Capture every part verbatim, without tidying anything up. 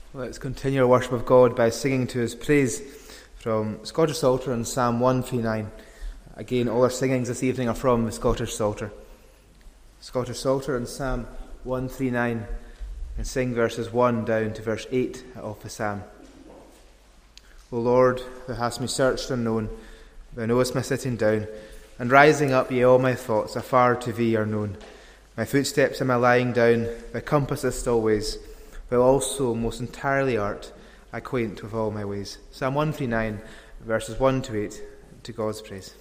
Let's continue our worship of God by singing to His praise from Scottish Psalter and Psalm one thirty-nine. Again, all our singings this evening are from the Scottish Psalter. Scottish Psalter and Psalm one thirty-nine, and sing verses one down to verse eight of the psalm. O Lord, Thou hast me searched and known, Thou knowest my sitting down, and rising up, yea, all my thoughts afar to Thee are known. My footsteps and my lying down, Thou compassest always, Thou also most entirely art acquaint with all my ways. Psalm one thirty-nine, verses one to eight, to God's praise.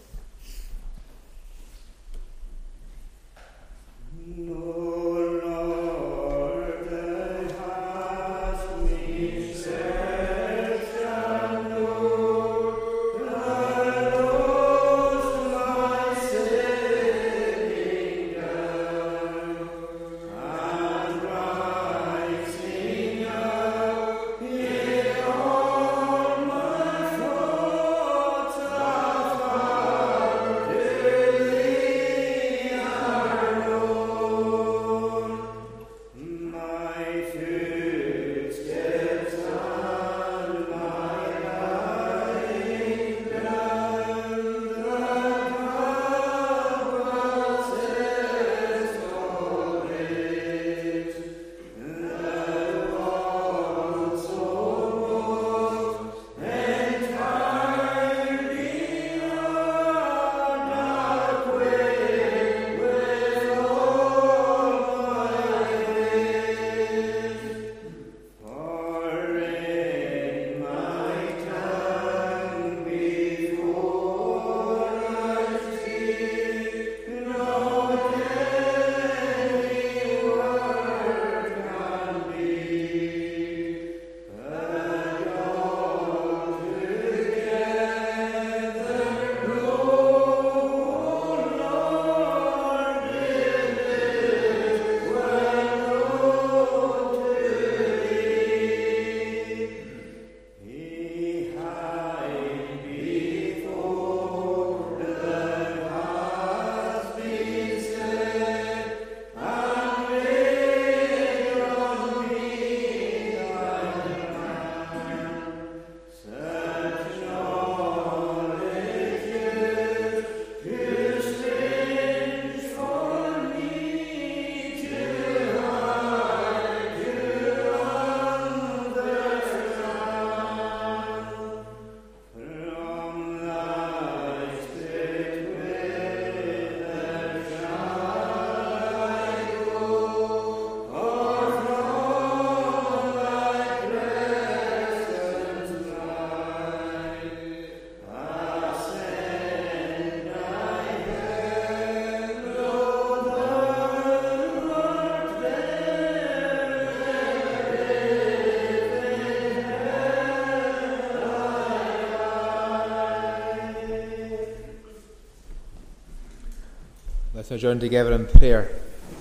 Let's now join together in prayer.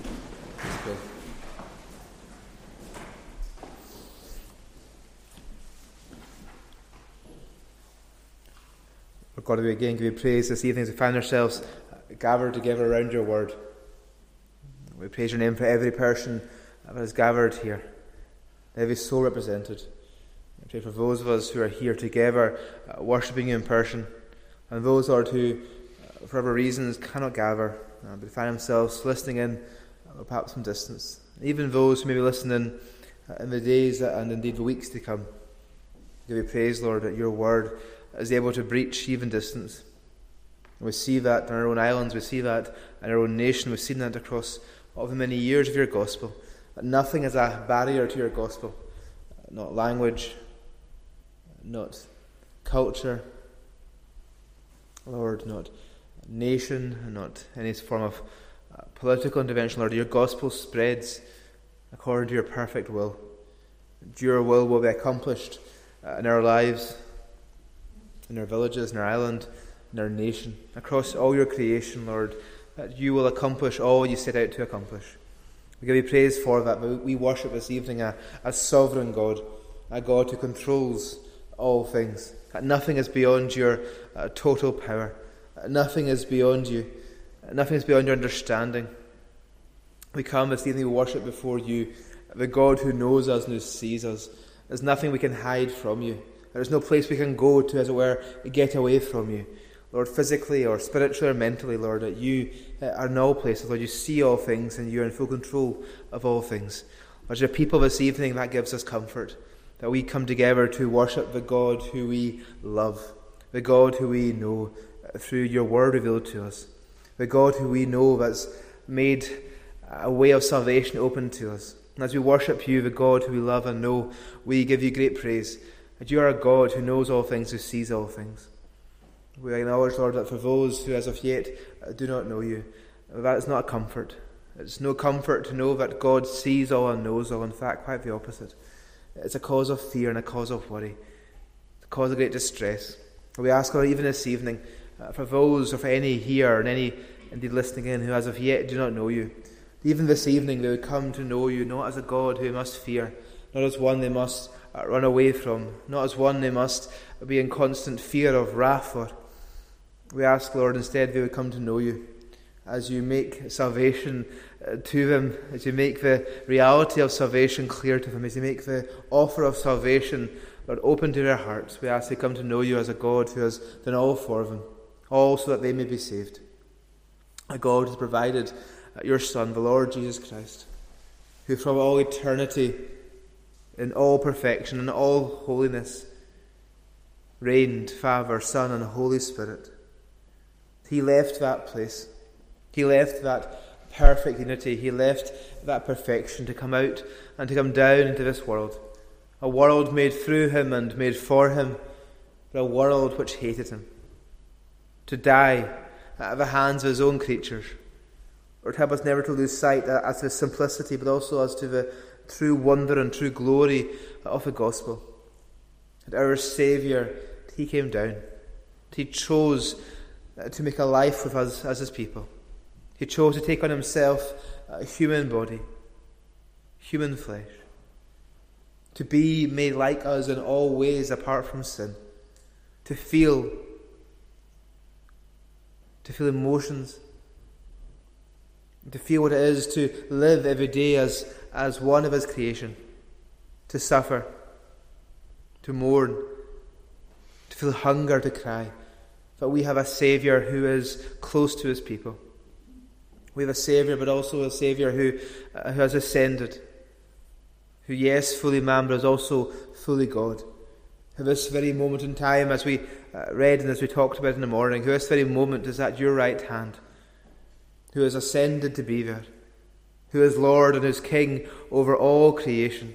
Lord God, we again give you praise this evening as we find ourselves gathered together around your word. We praise your name for every person that is gathered here, every soul represented. We pray for those of us who are here together, uh, worshipping you in person, and those, Lord, who, uh, for whatever reasons, cannot gather, uh, but find themselves listening in, uh, or perhaps from distance. Even those who may be listening uh, in the days and indeed the weeks to come. We give you praise, Lord, that your word is able to breach even distance. We see that in our own islands, we see that in our own nation, we've seen that across all the many years of your gospel. That nothing is a barrier to your gospel. Not language, not culture, Lord, not nation, not any form of uh, political intervention, Lord. Your gospel spreads according to your perfect will. Your will will be accomplished uh, in our lives, in our villages, in our island, in our nation, across all your creation, Lord, that you will accomplish all you set out to accomplish. We give you praise for that. We worship this evening a, a sovereign God, a God who controls all things. That nothing is beyond your uh, total power. That nothing is beyond you. That nothing is beyond your understanding. We come this evening to worship before you, the God who knows us and who sees us, There's nothing we can hide from you. There's no place we can go to, as it were, get away from you. Lord, physically or spiritually or mentally, Lord, that you are in all places. Lord, you see all things and you're in full control of all things. As your people this evening, that gives us comfort, that we come together to worship the God who we love, the God who we know through your word revealed to us, the God who we know that's made a way of salvation open to us. And as we worship you, the God who we love and know, we give you great praise, that you are a God who knows all things, who sees all things. We acknowledge, Lord, that for those who as of yet do not know you, that is not a comfort. It's no comfort to know that God sees all and knows all. In fact, quite the opposite. It's a cause of fear and a cause of worry, a cause of great distress. We ask, Lord, even this evening, uh, for those, or for any here and any indeed listening in who as of yet do not know you, even this evening they would come to know you not as a God who they must fear, not as one they must uh, run away from, not as one they must be in constant fear of wrath for. We ask, Lord, instead they would come to know you as you make salvation uh, to them, as you make the reality of salvation clear to them, as you make the offer of salvation, Lord, open to their hearts. We ask they come to know you as a God who has done all for them, all so that they may be saved. A God who has provided uh, your Son, the Lord Jesus Christ, who from all eternity, in all perfection, in all holiness, reigned, Father, Son, and Holy Spirit. He left that place. He left that perfect unity. He left that perfection to come out and to come down into this world. A world made through him and made for him, but a world which hated him. To die at the hands of his own creatures. Lord, help us never to lose sight as to the simplicity, but also as to the true wonder and true glory of the gospel. That our Saviour, he came down. He chose to make a life with us as his people. He chose to take on himself a human body, human flesh, to be made like us in all ways apart from sin, to feel, to feel emotions, to feel what it is to live every day as, as one of his creation, to suffer, to mourn, to feel hunger, to cry, that we have a Saviour who is close to his people. We have a Saviour, but also a Saviour who, uh, who has ascended, who, yes, fully man, but is also fully God. At this very moment in time, as we uh, read and as we talked about in the morning, who this very moment is at your right hand, who has ascended to be there, who is Lord and is King over all creation,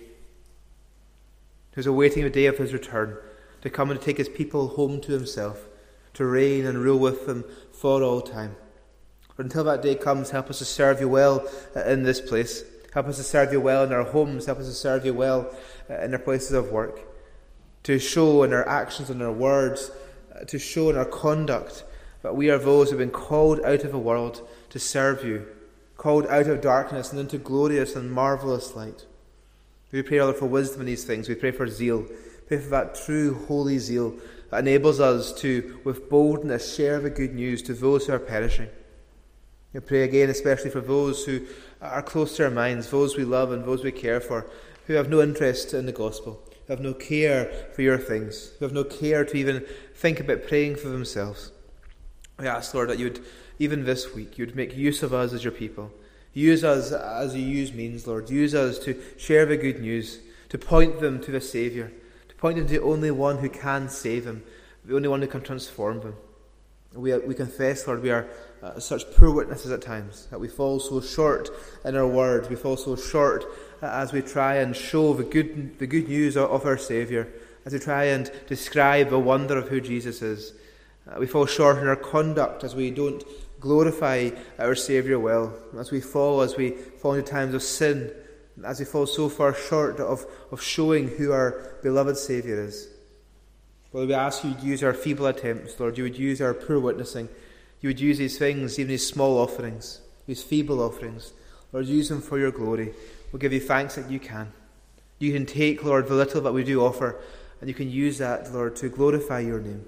who is awaiting the day of his return, to come and take his people home to himself, to reign and rule with them for all time. But until that day comes, help us to serve you well in this place. Help us to serve you well in our homes. Help us to serve you well in our places of work. To show in our actions and our words, to show in our conduct that we are those who have been called out of the world to serve you, called out of darkness and into glorious and marvellous light. We pray, Lord, for wisdom in these things. We pray for zeal. Pray for that true holy zeal that enables us to, with boldness, share the good news to those who are perishing. We pray again especially for those who are close to our minds, those we love and those we care for, who have no interest in the gospel, who have no care for your things, who have no care to even think about praying for themselves. We ask, Lord, that you would, even this week, you would make use of us as your people. Use us as you use means, Lord. Use us to share the good news, to point them to the Saviour, to point them to the only one who can save them, the only one who can transform them. We, we confess, Lord, we are uh, such poor witnesses at times, that we fall so short in our words, we fall so short uh, as we try and show the good, the good news of, of our Saviour, as we try and describe the wonder of who Jesus is. Uh, we fall short in our conduct as we don't glorify our Saviour well, as we fall, as we fall into times of sin, as we fall so far short of, of showing who our beloved Saviour is. Lord, we ask you to use our feeble attempts, Lord. You would use our poor witnessing. You would use these things, even these small offerings, these feeble offerings. Lord, use them for your glory. We'll give you thanks that you can. You can take, Lord, the little that we do offer, and you can use that, Lord, to glorify your name.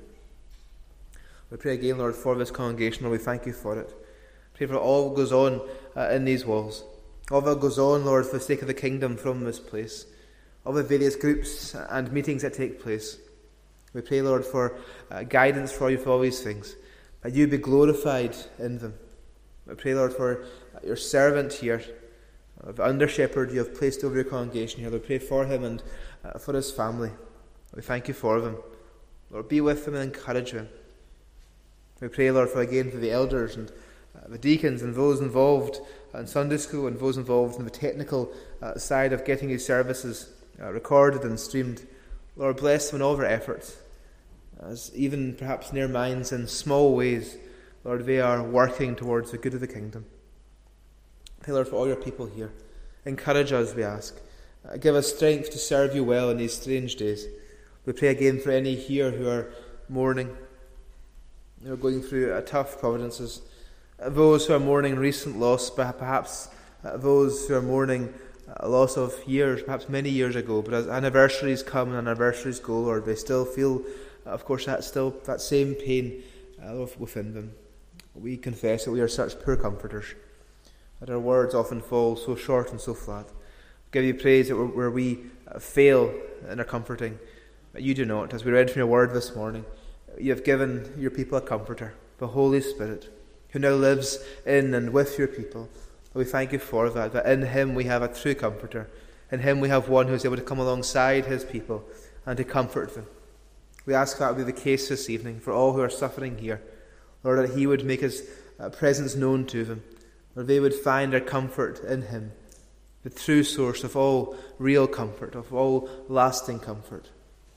We pray again, Lord, for this congregation, Lord. We thank you for it. Pray for all that goes on uh, in these walls. All that goes on, Lord, for the sake of the kingdom from this place. of the various groups and meetings that take place. We pray, Lord, for uh, guidance for you for all these things, that you be glorified in them. We pray, Lord, for uh, your servant here, uh, the under-shepherd you have placed over your congregation here. We pray for him and uh, for his family. We thank you for them. Lord, be with them and encourage them. We pray, Lord, for again for the elders and uh, the deacons and those involved in Sunday school and those involved in the technical uh, side of getting these services uh, recorded and streamed. Lord, bless them in all their efforts, as even perhaps in their minds in small ways, Lord, they are working towards the good of the kingdom. Pray, Lord, for all your people here. Encourage us, we ask. Uh, give us strength to serve you well in these strange days. We pray again for any here who are mourning, who are going through uh, tough providences, uh, those who are mourning recent loss, but perhaps uh, those who are mourning a loss of years, perhaps many years ago. But as anniversaries come and anniversaries go, Lord, they still feel, uh, of course, that still that same pain uh, within them. We confess that we are such poor comforters, that our words often fall so short and so flat. We give you praise that where we uh, fail in our comforting, that you do not. As we read from your word this morning, you have given your people a comforter, the Holy Spirit, who now lives in and with your people. We thank you for that, that in him we have a true comforter. In him we have one who is able to come alongside his people and to comfort them. We ask that will be the case this evening for all who are suffering here. Lord, that he would make his uh, presence known to them. Lord, they would find their comfort in him, the true source of all real comfort, of all lasting comfort.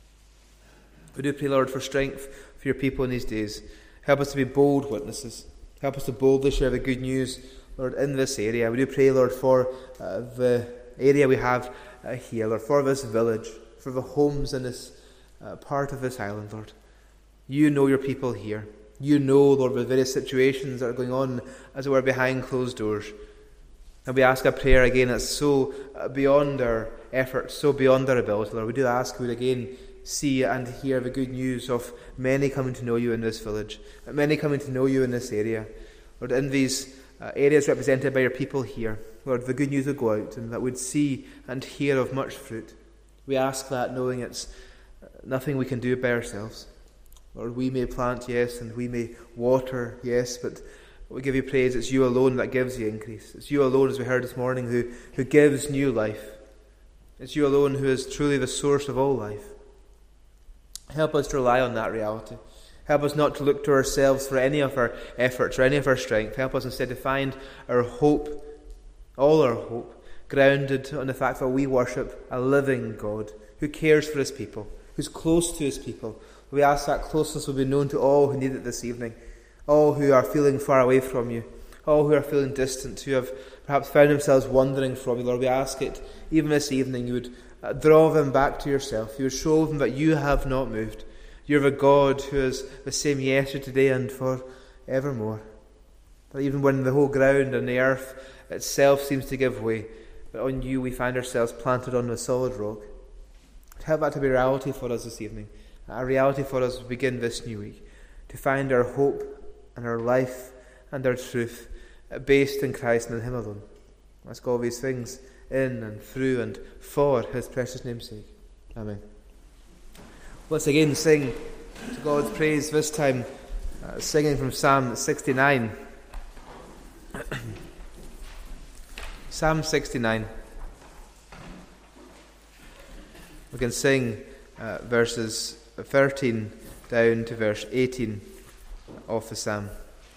We do pray, Lord, for strength for your people in these days. Help us to be bold witnesses. Help us to boldly share the good news, Lord, in this area. We do pray, Lord, for uh, the area we have uh, here, Lord, for this village, for the homes in this uh, part of this island, Lord. You know your people here. You know, Lord, the various situations that are going on, as it were, behind closed doors. And we ask a prayer again that's so uh, beyond our efforts, so beyond our ability, Lord. We do ask we would again see and hear the good news of many coming to know you in this village, many coming to know you in this area. Lord, in these uh, areas represented by your people here, Lord, the good news would go out and that we'd see and hear of much fruit. We ask that knowing it's nothing we can do by ourselves. Lord, we may plant, yes, and we may water, yes, but we give you praise. It's you alone that gives the increase. It's you alone, as we heard this morning, who, who gives new life. It's you alone who is truly the source of all life. Help us to rely on that reality. Help us not to look to ourselves for any of our efforts or any of our strength. Help us instead to find our hope, all our hope, grounded on the fact that we worship a living God who cares for his people, who's close to his people. We ask that closeness will be known to all who need it this evening, all who are feeling far away from you, all who are feeling distant, who have perhaps found themselves wandering from you. Lord, we ask it, even this evening, you would uh, draw them back to yourself. You would show them that you have not moved. You're the God who is the same yesterday, today, and for evermore. That even when the whole ground and the earth itself seems to give way, but on you we find ourselves planted on a solid rock. Help that to be a reality for us this evening, a reality for us to begin this new week, to find our hope and our life and our truth based in Christ and in him alone. Ask all these things in and through and for his precious name's sake. Amen. Let's again sing to God's praise, this time uh, singing from Psalm sixty-nine. Psalm sixty-nine. We can sing uh, verses thirteen down to verse eighteen of the psalm.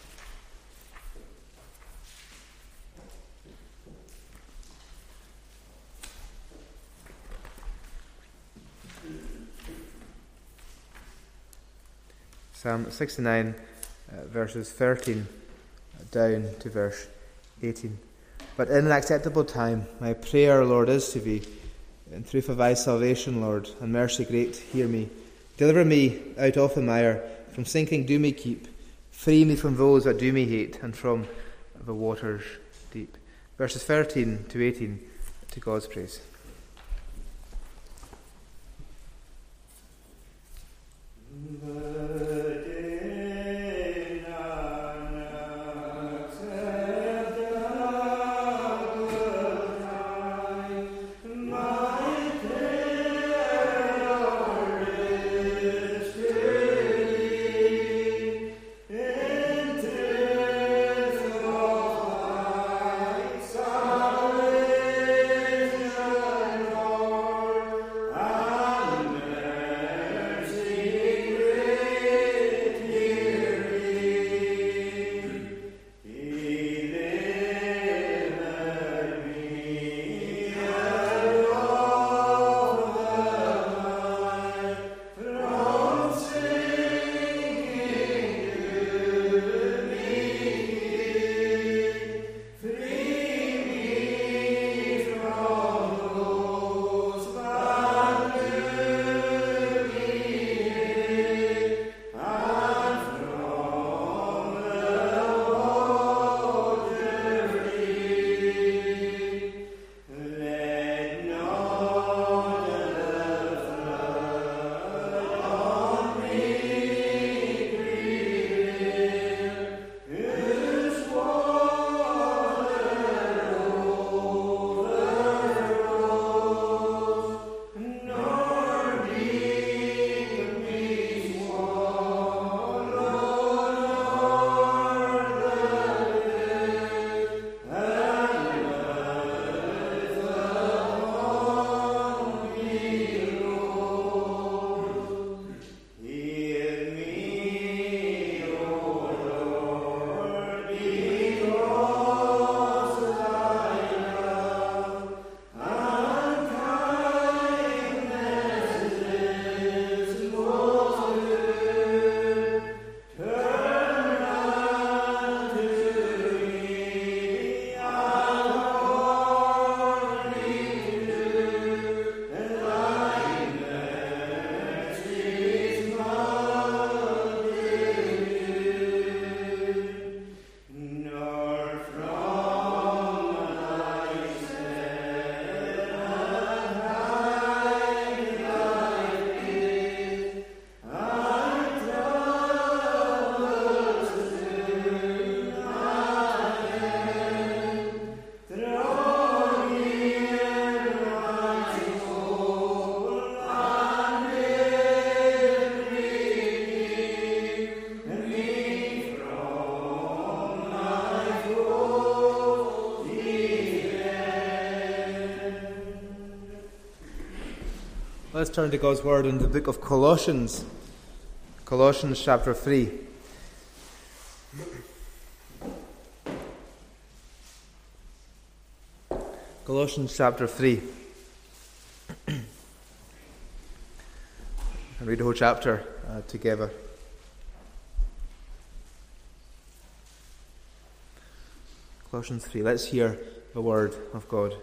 Psalm sixty-nine, uh, verses thirteen down to verse eighteen. But in an acceptable time, my prayer, Lord, is to thee. In truth of thy salvation, Lord, and mercy great, hear me. Deliver me out of the mire, from sinking do me keep. Free me from those that do me hate, and from the waters deep. Verses thirteen to eighteen, to God's praise. My Let's turn to God's Word in the book of Colossians. Colossians chapter three. Colossians chapter three. And read the whole chapter uh, together. Colossians three. Let's hear the word of God.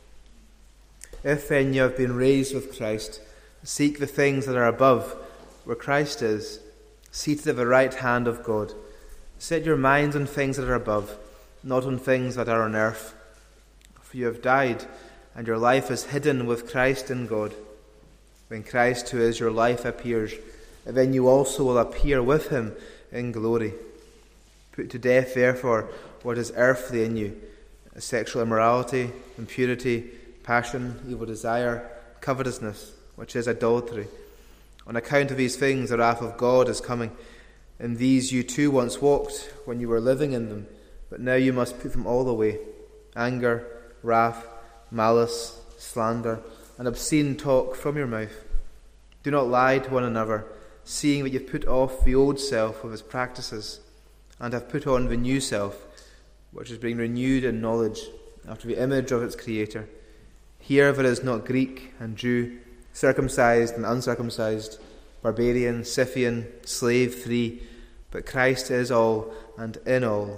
If then you have been raised with Christ, seek the things that are above, where Christ is, seated at the right hand of God. Set your minds on things that are above, not on things that are on earth. For you have died, and your life is hidden with Christ in God. When Christ, who is your life, appears, then you also will appear with him in glory. Put to death, therefore, what is earthly in you, sexual immorality, impurity, passion, evil desire, covetousness, which is idolatry. On account of these things, the wrath of God is coming. In these you too once walked when you were living in them, but now you must put them all away: anger, wrath, malice, slander, and obscene talk from your mouth. Do not lie to one another, seeing that you have put off the old self with its practices, and have put on the new self, which is being renewed in knowledge after the image of its Creator. Here there is not Greek and Jew, circumcised and uncircumcised, barbarian, Scythian, slave, free, but Christ is all and in all.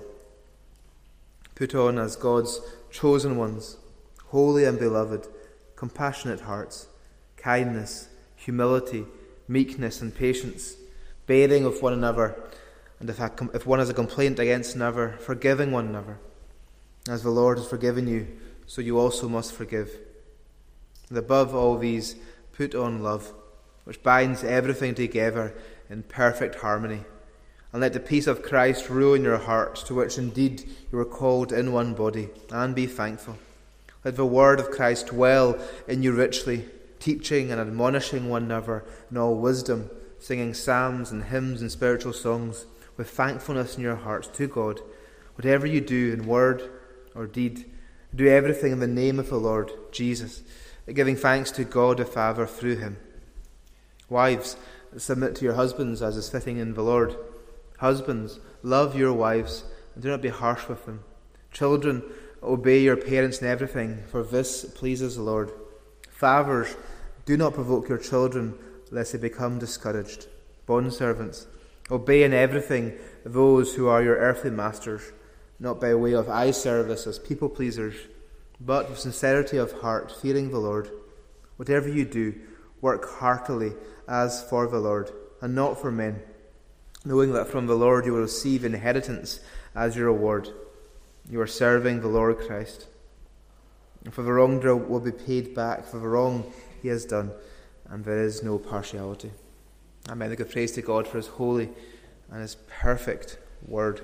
Put on as God's chosen ones, holy and beloved, compassionate hearts, kindness, humility, meekness and patience, bearing with one another, and if, if one has a complaint against another, forgiving one another. As the Lord has forgiven you, so you also must forgive. And above all these, put on love, which binds everything together in perfect harmony. And let the peace of Christ rule in your hearts, to which indeed you were called in one body, and be thankful. Let the word of Christ dwell in you richly, teaching and admonishing one another in all wisdom, singing psalms and hymns and spiritual songs, with thankfulness in your hearts to God. Whatever you do in word or deed, do everything in the name of the Lord Jesus, giving thanks to God the Father through him. Wives, submit to your husbands as is fitting in the Lord. Husbands, love your wives, and do not be harsh with them. Children, obey your parents in everything, for this pleases the Lord. Fathers, do not provoke your children, lest they become discouraged. Bondservants, obey in everything those who are your earthly masters, not by way of eye service as people pleasers, but with sincerity of heart, fearing the Lord. Whatever you do, work heartily as for the Lord, and not for men, knowing that from the Lord you will receive inheritance as your reward. You are serving the Lord Christ. And for the wrongdoer will be paid back for the wrong he has done, and there is no partiality. Amen. I give praise to God for his holy and his perfect word.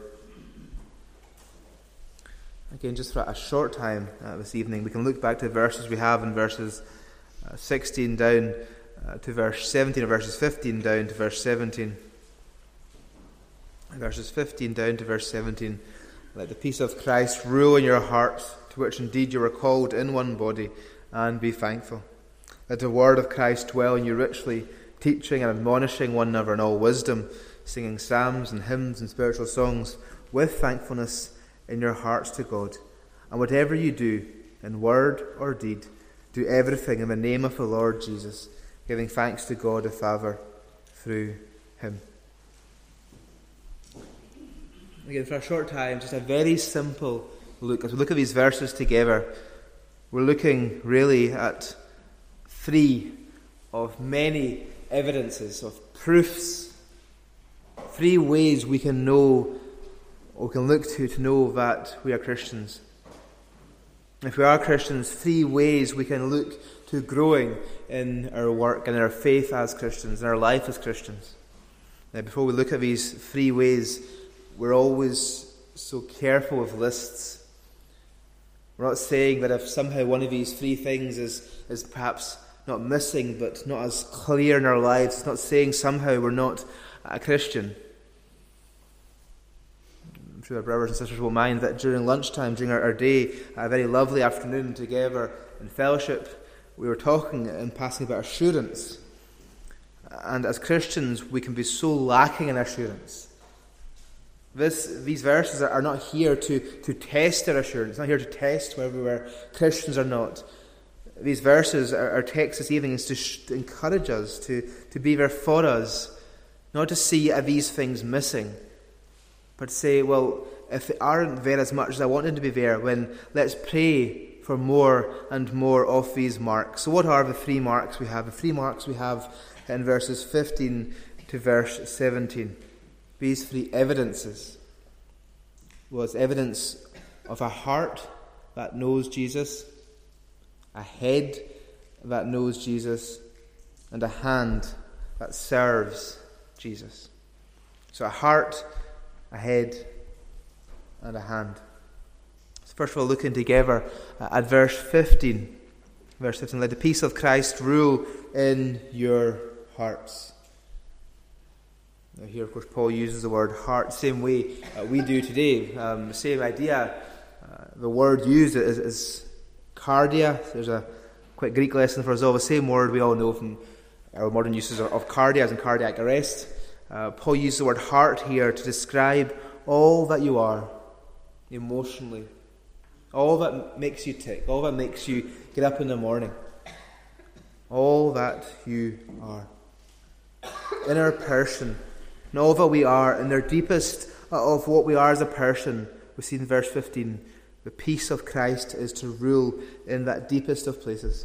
Again, just for a short time uh, this evening, we can look back to the verses we have in verses uh, sixteen down uh, to verse seventeen, or verses fifteen down to verse seventeen. Verses fifteen down to verse seventeen. Let the peace of Christ rule in your hearts, to which indeed you are called in one body, and be thankful. Let the word of Christ dwell in you richly, teaching and admonishing one another in all wisdom, singing psalms and hymns and spiritual songs, with thankfulness in your hearts to God. And whatever you do, in word or deed, do everything in the name of the Lord Jesus, giving thanks to God the Father through him. Again, for a short time, just a very simple look. As we look at these verses together, we're looking really at three of many evidences, of proofs, three ways we can know, or we can look to to know that we are Christians. If we are Christians, three ways we can look to growing in our work and our faith as Christians, in our life as Christians. Now, before we look at these three ways, we're always so careful with lists. We're not saying that if somehow one of these three things is, is perhaps not missing, but not as clear in our lives, it's not saying somehow we're not a Christian. I'm sure our brothers and sisters will mind that during lunchtime, during our, our day, a very lovely afternoon together in fellowship, we were talking and passing about assurance. And as Christians, we can be so lacking in assurance. This, these verses are not here to, to test our assurance, not here to test whether we're Christians or not. These verses, our, our text this evening, is to, sh- to encourage us, to, to be there for us, not to see are these things missing, but to say, well, if they aren't there as much as I want them to be there, then let's pray for more and more of these marks. So what are the three marks we have? The three marks we have in verses fifteen to verse seventeen. These three evidences was evidence of a heart that knows Jesus, a head that knows Jesus, and a hand that serves Jesus. So a heart, a head, and a hand. So first of all, looking together at verse fifteen. Verse fifteen, let the peace of Christ rule in your hearts. Now here, of course, Paul uses the word heart, same way uh, we do today. Um, the same idea. Uh, the word used is, is cardia. There's a quick Greek lesson for us all. The same word we all know from our modern uses of, of cardia as in cardiac arrest. Uh, Paul uses the word heart here to describe all that you are emotionally, all that makes you tick, all that makes you get up in the morning, all that you are. Inner person, and all that we are, in their deepest of what we are as a person, we see in verse fifteen, the peace of Christ is to rule in that deepest of places.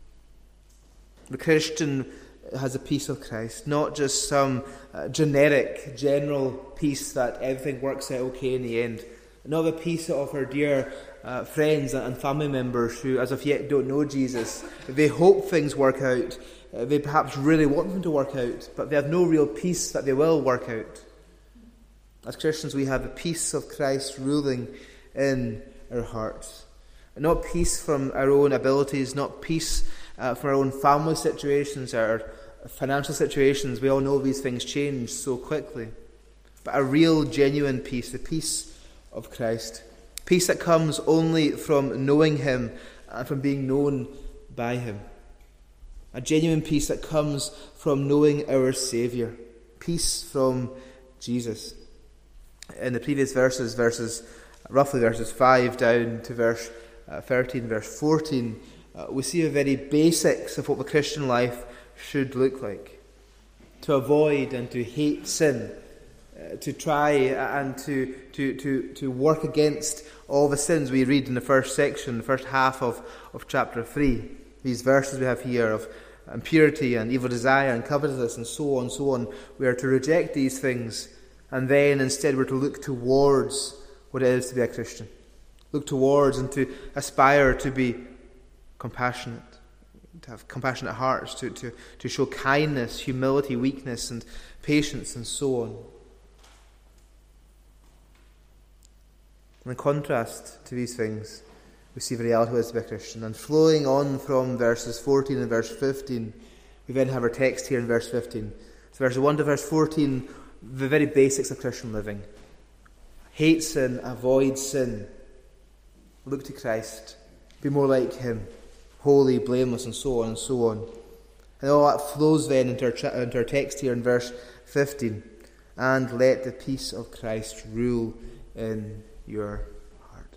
The Christian has a peace of Christ, not just some uh, generic, general peace that everything works out okay in the end. Not the peace of our dear uh, friends and family members who, as of yet, don't know Jesus. They hope things work out. Uh, they perhaps really want them to work out, but they have no real peace that they will work out. As Christians, we have the peace of Christ ruling in our hearts. Not peace from our own abilities, not peace uh, from our own family situations, our financial situations. We all know these things change so quickly. But a real, genuine peace, the peace of Christ. Peace that comes only from knowing Him and from being known by Him. A genuine peace that comes from knowing our Saviour. Peace from Jesus. In the previous verses, verses roughly verses five down to verse uh, thirteen, verse fourteen, uh, we see the very basics of what the Christian life should look like. To avoid and to hate sin. Uh, to try and to, to, to, to work against all the sins we read in the first section, the first half of, of chapter three. These verses we have here of impurity and evil desire and covetousness and so on and so on. We are to reject these things, and then instead we're to look towards what it is to be a Christian. Look towards and to aspire to be compassionate, to have compassionate hearts, to, to, to show kindness, humility, weakness, and patience, and so on. In contrast to these things, we see the reality of it is to be a Christian. And flowing on from verses fourteen and verse fifteen, we then have our text here in verse fifteen. So verses one to verse fourteen, the very basics of Christian living. Hate sin, avoid sin. Look to Christ. Be more like Him. Holy, blameless, and so on and so on. And all that flows then into our, into our text here in verse fifteen. And let the peace of Christ rule in your heart.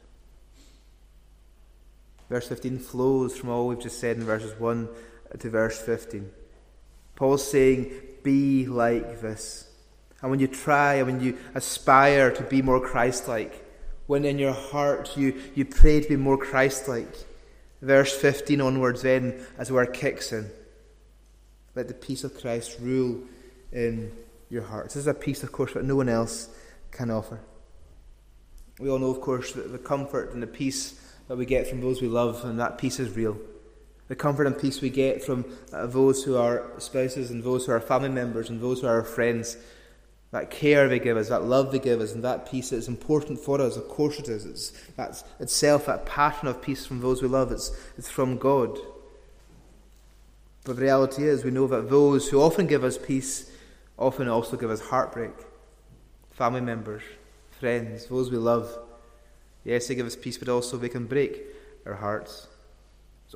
Verse fifteen flows from all we've just said in verses one to verse fifteen. Paul's saying, be like this. And when you try, and when you aspire to be more Christ-like, when in your heart you, you pray to be more Christ-like, verse fifteen onwards then, as where it kicks in, let the peace of Christ rule in your hearts. This is a peace, of course, that no one else can offer. We all know, of course, that the comfort and the peace that we get from those we love, and that peace is real. The comfort and peace we get from uh, those who are spouses and those who are family members and those who are our friends, that care they give us, that love they give us, and that peace is important for us. Of course it is. It's that's itself, that passion of peace from those we love, it's, it's from God. But the reality is, we know that those who often give us peace often also give us heartbreak. Family members, friends, those we love. Yes, they give us peace, but also they can break our hearts. It's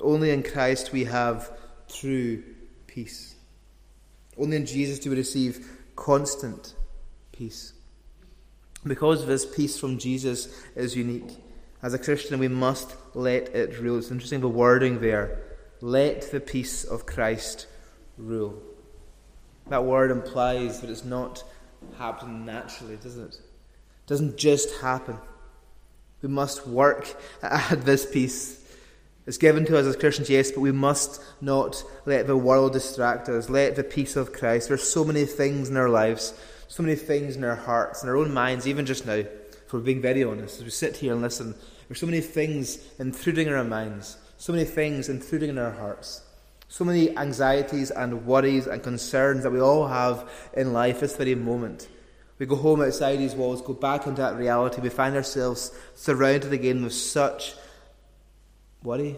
Only in Christ we have true peace. Only in Jesus do we receive constant peace. Because this peace from Jesus is unique, as a Christian we must let it rule. It's interesting the wording there. Let the peace of Christ rule. That word implies that it's not happening naturally, doesn't it? It doesn't just happen. We must work at this peace. It's given to us as Christians, yes, but we must not let the world distract us. Let the peace of Christ. There are so many things in our lives, so many things in our hearts, in our own minds, even just now, if we're being very honest, as we sit here and listen, there's so many things intruding in our minds, so many things intruding in our hearts, so many anxieties and worries and concerns that we all have in life this very moment. We go home outside these walls, go back into that reality, we find ourselves surrounded again with such worry,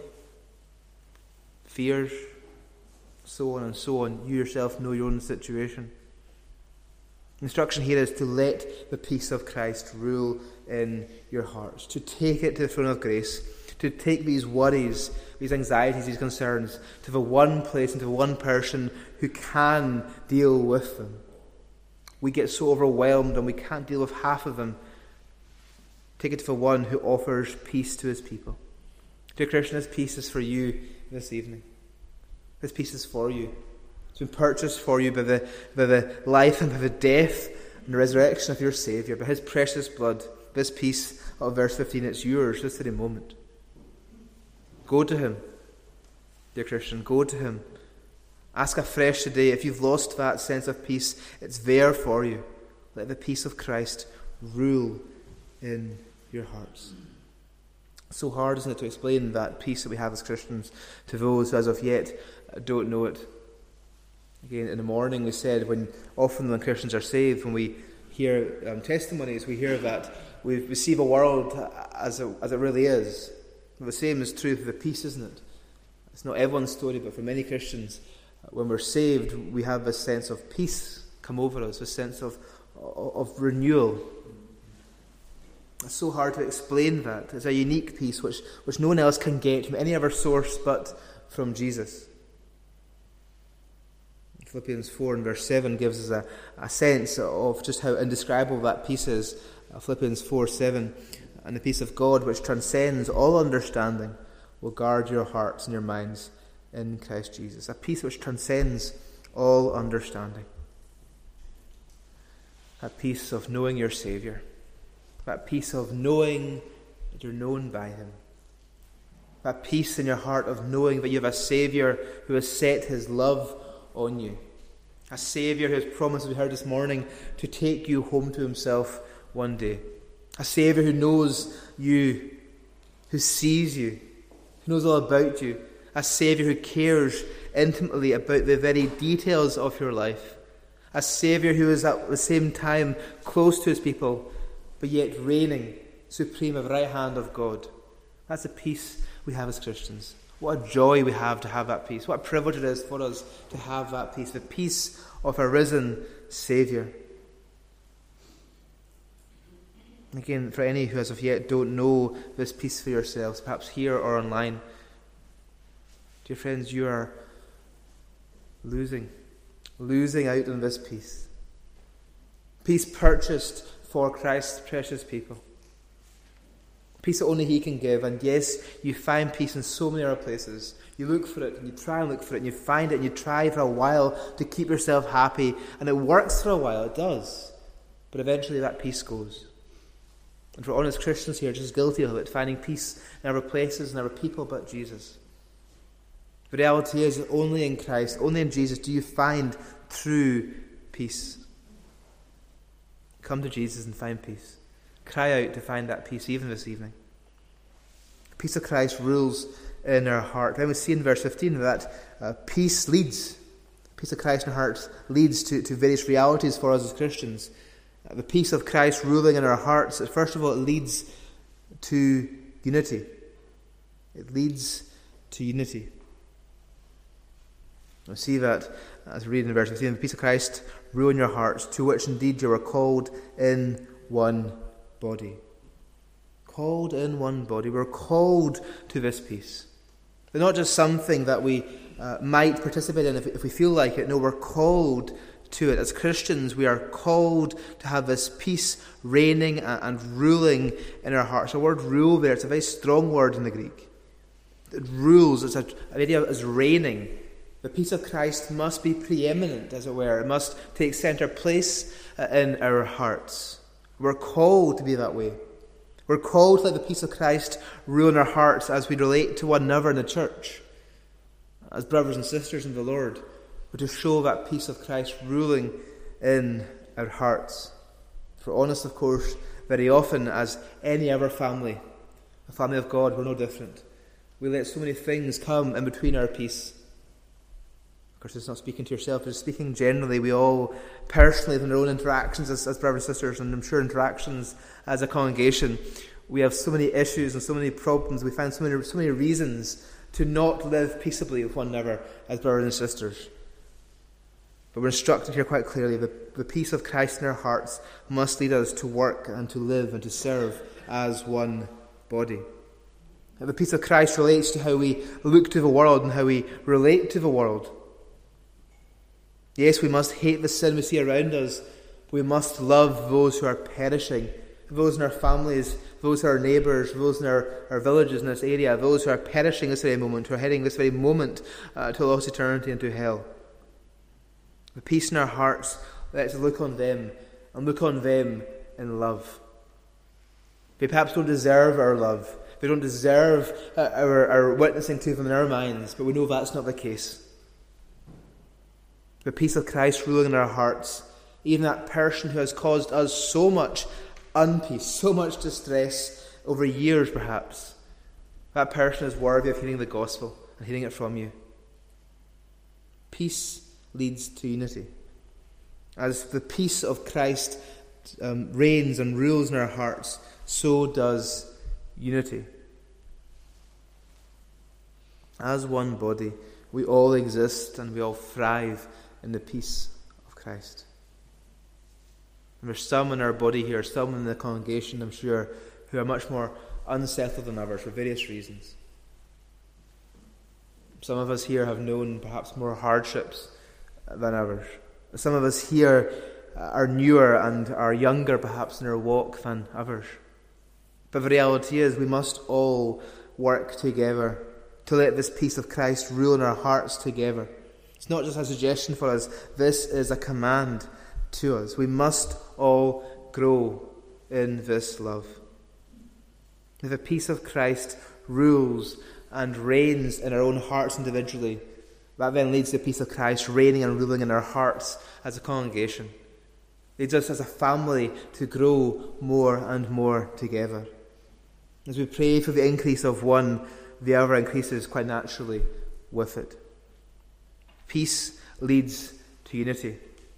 fears, so on and so on. You yourself know your own situation. Instruction here is to let the peace of Christ rule in your hearts, to take it to the throne of grace, to take these worries, these anxieties, these concerns to the one place and to the one person who can deal with them. We get so overwhelmed and we can't deal with half of them. Take it to the one who offers peace to his people. Dear Christian, this peace is for you this evening. This peace is for you. It's been purchased for you by the, by the life and by the death and the resurrection of your Saviour, by his precious blood. This peace of verse fifteen, it's yours this very moment. Go to him, dear Christian, go to him. Ask afresh today, if you've lost that sense of peace, it's there for you. Let the peace of Christ rule in your hearts. It's so hard, isn't it, to explain that peace that we have as Christians to those who as of yet don't know it. Again, in the morning we said, when often when Christians are saved, when we hear um, testimonies, we hear that we receive a world as it, as it really is. The same is true for the peace, isn't it? It's not everyone's story, but for many Christians, when we're saved, we have this sense of peace come over us, this sense of, of renewal. It's so hard to explain that. It's a unique peace which, which no one else can get from any other source but from Jesus. Philippians four and verse seven gives us a, a sense of just how indescribable that peace is. Philippians four seven, and the peace of God which transcends all understanding will guard your hearts and your minds in Christ Jesus. A peace which transcends all understanding. That peace of knowing your Saviour. That peace of knowing that you're known by him. That peace in your heart of knowing that you have a Saviour who has set his love on you. A Saviour who has promised, as we heard this morning, to take you home to himself one day. A Saviour who knows you, who sees you, who knows all about you. A Saviour who cares intimately about the very details of your life. A Saviour who is at the same time close to his people, but yet reigning supreme at the right hand of God. That's the peace we have as Christians. What a joy we have to have that peace. What a privilege it is for us to have that peace. The peace of a risen Saviour. And again, for any who as of yet don't know this peace for yourselves, perhaps here or online, dear friends, you are losing, losing out on this peace. Peace purchased for Christ's precious people. Peace that only he can give. And yes, you find peace in so many other places. You look for it and you try and look for it and you find it and you try for a while to keep yourself happy. And it works for a while, it does. But eventually that peace goes. And for honest Christians here, just guilty of it, finding peace in other places and other people but Jesus. The reality is that only in Christ, only in Jesus do you find true peace. Come to Jesus and find peace. Cry out to find that peace even this evening. The peace of Christ rules in our heart. Then we see in verse fifteen that uh, peace leads. The peace of Christ in our hearts leads to, to various realities for us as Christians. Uh, the peace of Christ ruling in our hearts, first of all, it leads to unity. It leads to unity. We see that as we read in verse fifteen, the peace of Christ rule in your hearts, to which indeed you are called in one body. Called in one body. We're called to this peace. They're not just something that we uh, might participate in if, if we feel like it. No, we're called to it. As Christians, we are called to have this peace reigning and, and ruling in our hearts. The word rule there, it's a very strong word in the Greek. It rules. It's a, an idea of as reigning. The peace of Christ must be preeminent, as it were. It must take centre place uh, in our hearts. We're called to be that way. We're called to let the peace of Christ rule in our hearts as we relate to one another in the church. As brothers and sisters in the Lord, we're to show that peace of Christ ruling in our hearts. For honest, of course, very often, as any other family, the family of God, we're no different. We let so many things come in between our peace. Of course, it's not speaking to yourself, it's speaking generally. We all personally, in our own interactions as, as brothers and sisters, and I'm sure interactions as a congregation, we have so many issues and so many problems. We find so many, so many reasons to not live peaceably with one another as brothers and sisters. But we're instructed here quite clearly that the peace of Christ in our hearts must lead us to work and to live and to serve as one body. And the peace of Christ relates to how we look to the world and how we relate to the world. Yes, we must hate the sin we see around us, but we must love those who are perishing, those in our families, those who are our neighbours, those in our, our villages in this area, those who are perishing this very moment, who are heading this very moment uh, to lost eternity into hell. The peace in our hearts lets us look on them and look on them in love. They perhaps don't deserve our love. They don't deserve uh, our, our witnessing to them in our minds, but we know that's not the case. The peace of Christ ruling in our hearts, even that person who has caused us so much unpeace, so much distress over years perhaps, that person is worthy of hearing the gospel and hearing it from you. Peace leads to unity. As the peace of Christ um, reigns and rules in our hearts, so does unity. As one body, we all exist and we all thrive in the peace of Christ. And there's some in our body here, some in the congregation, I'm sure, who are much more unsettled than others for various reasons. Some of us here have known perhaps more hardships than others. Some of us here are newer and are younger perhaps in our walk than others. But the reality is we must all work together to let this peace of Christ rule in our hearts together. It's not just a suggestion for us, this is a command to us. We must all grow in this love. If the peace of Christ rules and reigns in our own hearts individually, that then leads to the peace of Christ reigning and ruling in our hearts as a congregation. It leads us as a family to grow more and more together. As we pray for the increase of one, the other increases quite naturally with it. Peace leads to unity.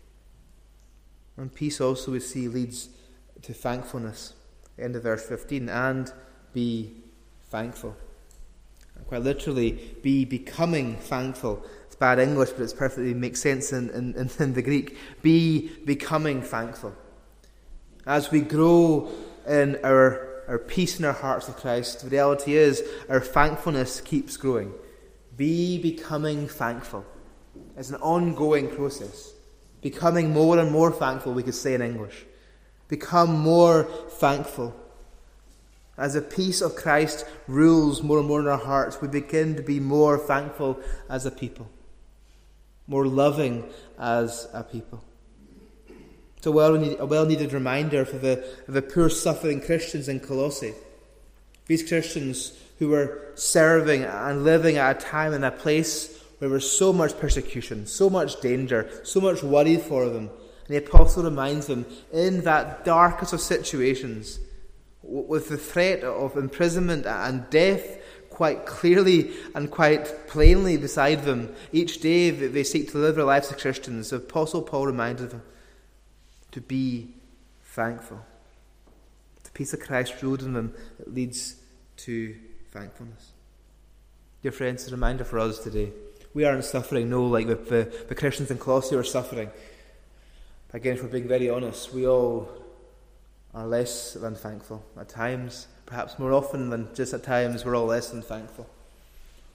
And peace also, we see, leads to thankfulness. End of verse fifteen. And be thankful. And quite literally, be becoming thankful. It's bad English, but it perfectly makes sense in, in, in the Greek. Be becoming thankful. As we grow in our, our peace in our hearts with Christ, the reality is our thankfulness keeps growing. Be becoming thankful. It's an ongoing process. Becoming more and more thankful, we could say in English. Become more thankful. As the peace of Christ rules more and more in our hearts, we begin to be more thankful as a people. More loving as a people. It's a well-needed, a well-needed reminder for the, for the poor suffering Christians in Colossae. These Christians who were serving and living at a time and a place where there was so much persecution, so much danger, so much worry for them. And the apostle reminds them, in that darkest of situations, with the threat of imprisonment and death quite clearly and quite plainly beside them, each day that they seek to live their lives as Christians, the apostle Paul reminded them to be thankful. The peace of Christ ruled in them that leads to thankfulness. Dear friends, it's a reminder for us today. We aren't suffering, no, like the, the, the Christians in Colossae are suffering. Again, if we're being very honest, we all are less than thankful. At times, perhaps more often than just at times, we're all less than thankful.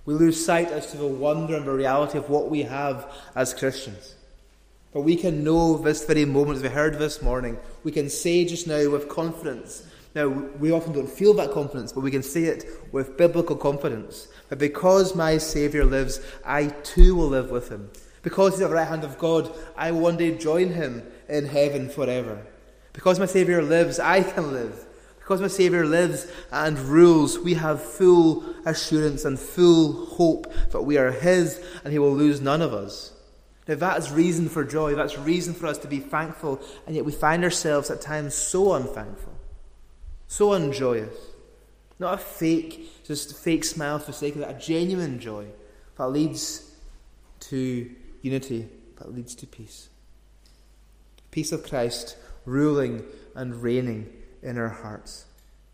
We lose sight as to the wonder and the reality of what we have as Christians. But we can know this very moment, as we heard this morning, we can say just now with confidence. Now, we often don't feel that confidence, but we can say it with biblical confidence, that because my Saviour lives, I too will live with him. Because he's at the right hand of God, I will one day join him in heaven forever. Because my Saviour lives, I can live. Because my Saviour lives and rules, we have full assurance and full hope that we are his and he will lose none of us. Now that is reason for joy, that's reason for us to be thankful, and yet we find ourselves at times so unthankful, so unjoyous. Not a fake, just a fake smile for the sake of it, a genuine joy that leads to unity, that leads to peace. Peace of Christ ruling and reigning in our hearts.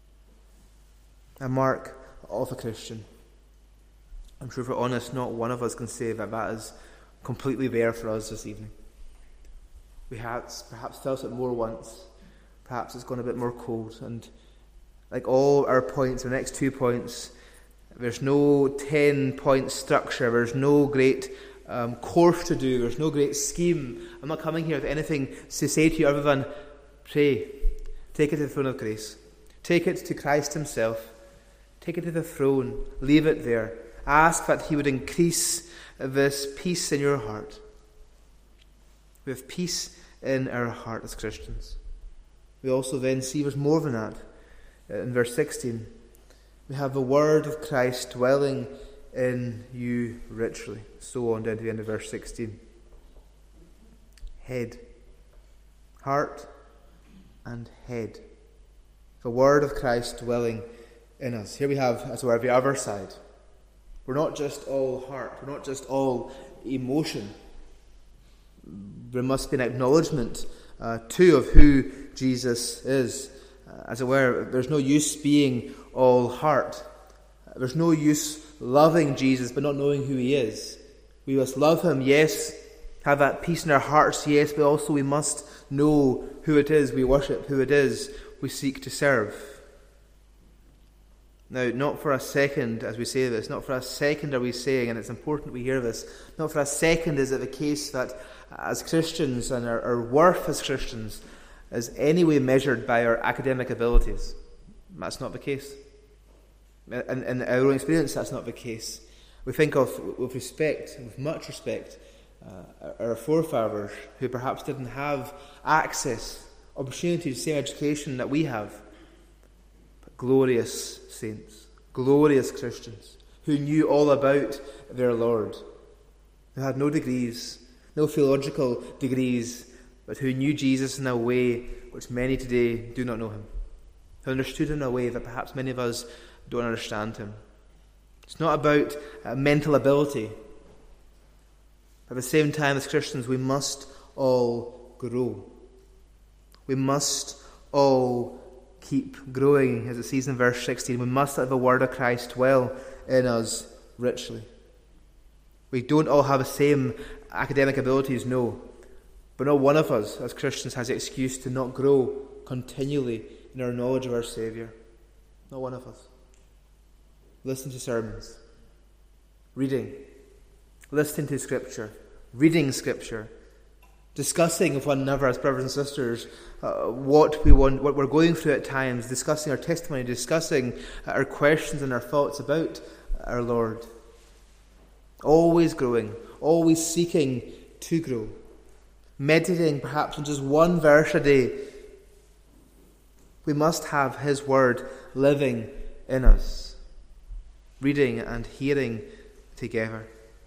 A mark of a Christian. I'm sure if we're honest, not one of us can say that that is completely there for us this evening. We have perhaps felt it more once. Perhaps it's gone a bit more cold. And like all our points, our next two points, there's no ten-point structure. There's no great um, course to do. There's no great scheme. I'm not coming here with anything to say to you other than pray. Take it to the throne of grace. Take it to Christ himself. Take it to the throne. Leave it there. Ask that he would increase this peace in your heart. We have peace in our heart as Christians. We also then see there's more than that. In verse sixteen, we have the word of Christ dwelling in you richly. So on down to the end of verse sixteen. Head. Heart and head. The word of Christ dwelling in us. Here we have, as it were, the other side. We're not just all heart. We're not just all emotion. There must be an acknowledgement, uh, too, of who Jesus is. Uh, as it were, there's no use being all heart. There's no use loving Jesus but not knowing who he is. We must love him, yes. Have that peace in our hearts, yes. But also we must know who it is we worship, who it is we seek to serve. Now, not for a second, as we say this, not for a second are we saying, and it's important we hear this, not for a second is it the case that as Christians and our, our worth as Christians is anyway measured by our academic abilities. That's not the case. In, in our own experience, that's not the case. We think of, with respect, with much respect, uh, our forefathers who perhaps didn't have access, opportunity to the same education that we have. But glorious saints, glorious Christians who knew all about their Lord, who had no degrees, no theological degrees, but who knew Jesus in a way which many today do not know him, who understood him in a way that perhaps many of us don't understand him. It's not about uh, mental ability. At the same time, as Christians, we must all grow. We must all keep growing, as it says in verse sixteen. We must let the word of Christ dwell in us richly. We don't all have the same academic abilities, no. But not one of us, as Christians, has the excuse to not grow continually in our knowledge of our Saviour. Not one of us. Listen to sermons. Reading. Listening to Scripture. Reading Scripture. Discussing with one another as brothers and sisters uh, what we want, what we're going through at times. Discussing our testimony. Discussing our questions and our thoughts about our Lord. Always growing. Always seeking to grow. Meditating perhaps on just one verse a day. We must have his word living in us. Reading and hearing together.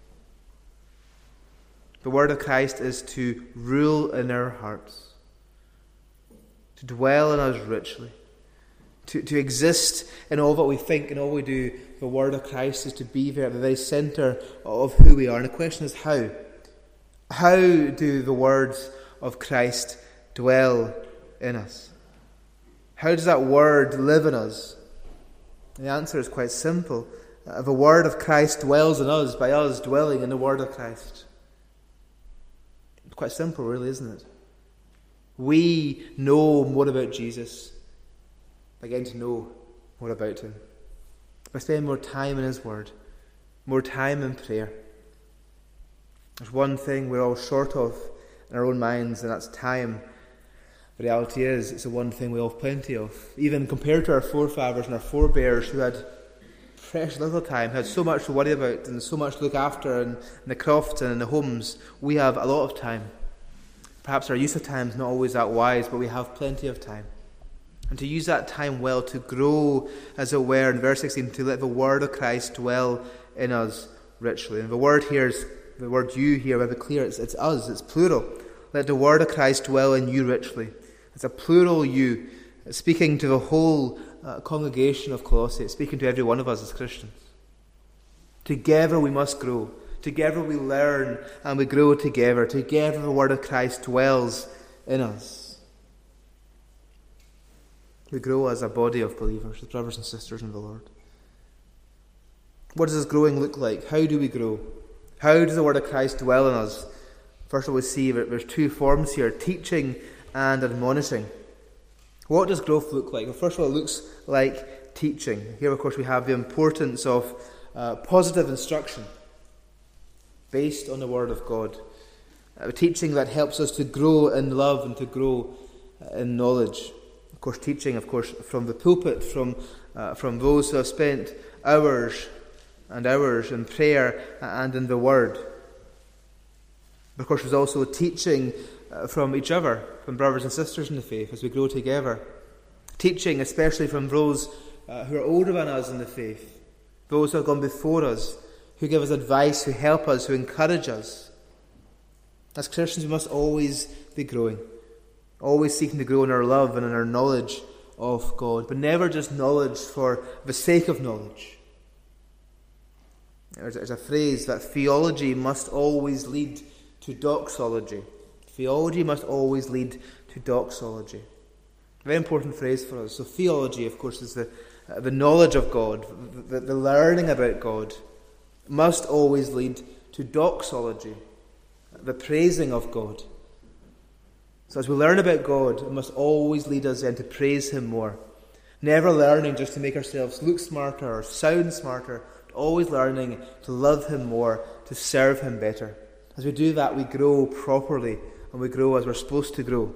The word of Christ is to rule in our hearts. To dwell in us richly. To, to exist in all that we think and all we do. The word of Christ is to be there at the very centre of who we are. And the question is how? How do the words of Christ dwell in us? How does that word live in us? And the answer is quite simple. Uh, the word of Christ dwells in us by us dwelling in the word of Christ. It's quite simple, really, isn't it? We know more about Jesus by getting to know more about him. By spending more time in his word, more time in prayer. There's one thing we're all short of in our own minds, and that's time. The reality is, it's the one thing we all have plenty of. Even compared to our forefathers and our forebears who had precious little time, had so much to worry about and so much to look after in, in the crofts and in the homes, we have a lot of time. Perhaps our use of time is not always that wise, but we have plenty of time. And to use that time well, to grow, as it were, in verse sixteen, to let the word of Christ dwell in us richly. And the word here is, the word you here, we have it clear, it's, it's us, it's plural. Let the word of Christ dwell in you richly. It's a plural you, speaking to the whole uh, congregation of Colossae, speaking to every one of us as Christians. Together we must grow. Together we learn and we grow together. Together the word of Christ dwells in us. We grow as a body of believers, as brothers and sisters in the Lord. What does this growing look like? How do we grow? How does the word of Christ dwell in us? First of all, we see that there's two forms here, teaching and admonishing. What does growth look like? Well, first of all, it looks like teaching. Here, of course, we have the importance of uh, positive instruction based on the Word of God. Uh, teaching that helps us to grow in love and to grow uh, in knowledge. Of course, teaching, of course, from the pulpit, from uh, from those who have spent hours and hours in prayer and in the Word. Of course, there's also teaching uh, from each other, from brothers and sisters in the faith, as we grow together. Teaching, especially from those uh, who are older than us in the faith, those who have gone before us, who give us advice, who help us, who encourage us. As Christians, we must always be growing, always seeking to grow in our love and in our knowledge of God, but never just knowledge for the sake of knowledge. There's, there's a phrase that theology must always lead to doxology. Theology must always lead to doxology. Very important phrase for us. So theology, of course, is the, uh, the knowledge of God, the, the learning about God, must always lead to doxology, the praising of God. So as we learn about God, it must always lead us then to praise Him more. Never learning just to make ourselves look smarter or sound smarter, but always learning to love Him more, to serve Him better. As we do that, we grow properly, and we grow as we're supposed to grow.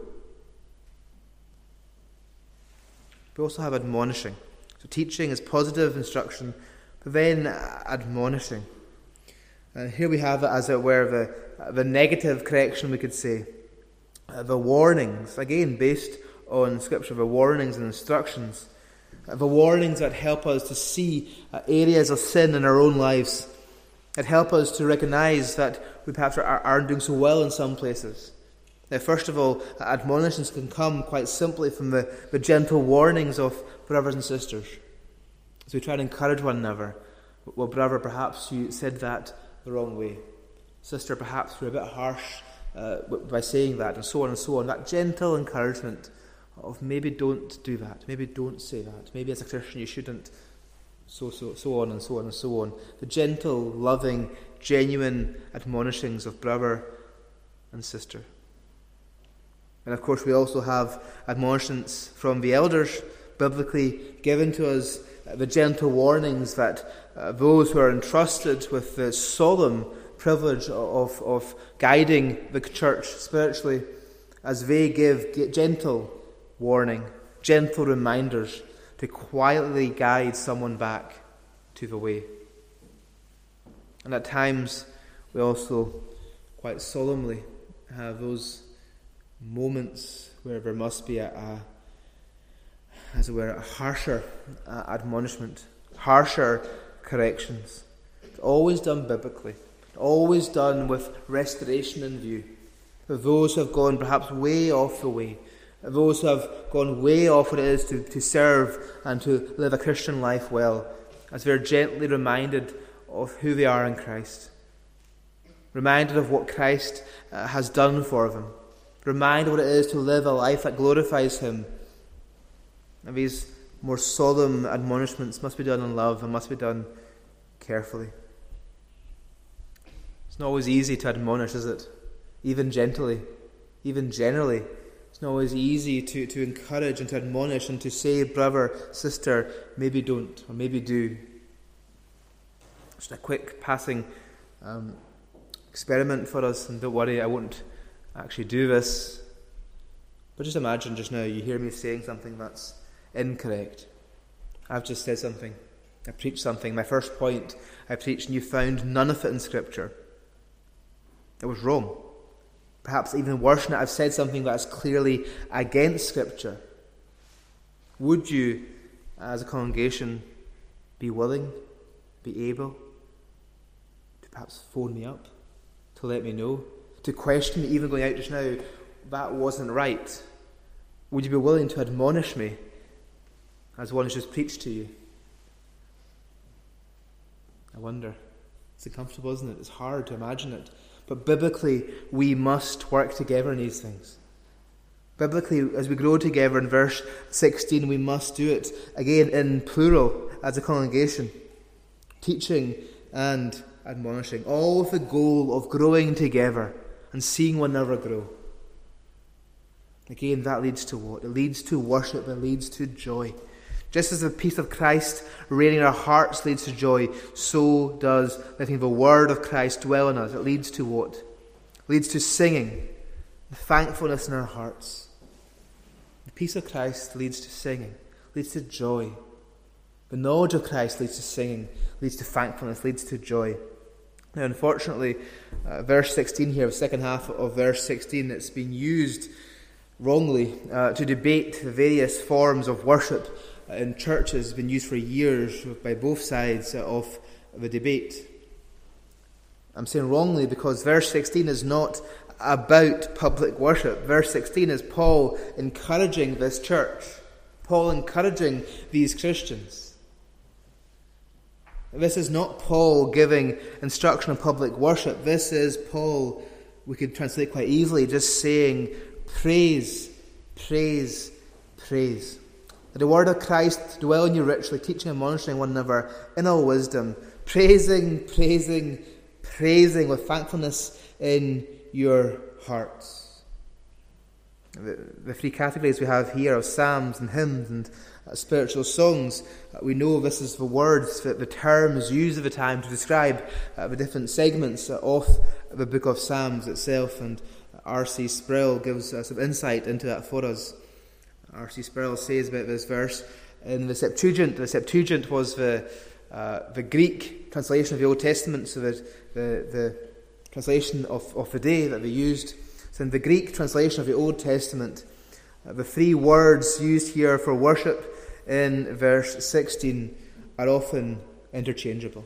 We also have admonishing. So teaching is positive instruction, but then admonishing. And here we have it, as it were, the, the negative correction, we could say. Uh, the warnings, again based on Scripture, the warnings and instructions. Uh, the warnings that help us to see uh, areas of sin in our own lives. That help us to recognise that we perhaps are, aren't doing so well in some places. Now, first of all, admonitions can come quite simply from the, the gentle warnings of brothers and sisters. As we try to encourage one another. Well, brother, perhaps you said that the wrong way. Sister, perhaps you're a bit harsh uh, by saying that, and so on and so on. That gentle encouragement of maybe don't do that, maybe don't say that, maybe as a Christian you shouldn't, so, so, so on and so on and so on. The gentle, loving, genuine admonishings of brother and sister. And of course we also have admonishments from the elders, biblically given to us, uh, the gentle warnings that uh, those who are entrusted with the solemn privilege of, of guiding the church spiritually, as they give gentle warning, gentle reminders to quietly guide someone back to the way. And at times we also quite solemnly have those moments where there must be a, a as it were, a harsher uh, admonishment, harsher corrections. It's always done biblically, always done with restoration in view. For those who have gone perhaps way off the way, those who have gone way off what it is to, to serve and to live a Christian life well, as they're gently reminded of who they are in Christ, reminded of what Christ uh, has done for them, reminded what it is to live a life that glorifies Him. And these more solemn admonishments must be done in love and must be done carefully. It's not always easy to admonish, is it? Even gently, even generally. It's not always easy to, to encourage and to admonish and to say, brother, sister, maybe don't, or maybe do. Just a quick passing um, experiment for us, and don't worry, I won't actually do this. But just imagine just now you hear me saying something that's incorrect. I've just said something. I preached something. My first point I preached, and you found none of it in Scripture. It was wrong. Perhaps even worse than that, I've said something that's clearly against Scripture. Would you, as a congregation, be willing, be able to perhaps phone me up, to let me know, to question me, even going out just now, that wasn't right? Would you be willing to admonish me as one who's just preached to you? I wonder. It's uncomfortable, isn't it? It's hard to imagine it. But biblically, we must work together in these things. Biblically, as we grow together in verse sixteen, we must do it, again in plural, as a congregation, teaching and admonishing, all with the goal of growing together and seeing one another grow. Again, that leads to what? It leads to worship, it leads to joy. Just as the peace of Christ reigning in our hearts leads to joy, so does letting the word of Christ dwell in us. It leads to what? It leads to singing, the thankfulness in our hearts. The peace of Christ leads to singing, leads to joy. The knowledge of Christ leads to singing, leads to thankfulness, leads to joy. Now, unfortunately, uh, verse sixteen here, the second half of verse sixteen, it's been used wrongly uh, to debate the various forms of worship in churches. Has been used for years by both sides of the debate. I'm saying wrongly because verse sixteen is not about public worship. Verse sixteen is Paul encouraging this church, Paul encouraging these Christians. This is not Paul giving instruction on public worship. This is Paul, we could translate quite easily, just saying praise, praise, praise. Let the word of Christ dwell in you richly, teaching and admonishing one another in all wisdom, praising, praising, praising with thankfulness in your hearts. The, the three categories we have here of psalms and hymns and uh, spiritual songs, uh, we know this is the words, the, the terms used at the time to describe uh, the different segments uh, of the book of Psalms itself, and R C Sproul gives uh, some insight into that for us. R C Sproul says about this verse in the Septuagint. The Septuagint was the uh, the Greek translation of the Old Testament, so the the, the translation of, of the day that they used. So in the Greek translation of the Old Testament, uh, the three words used here for worship in verse sixteen are often interchangeable.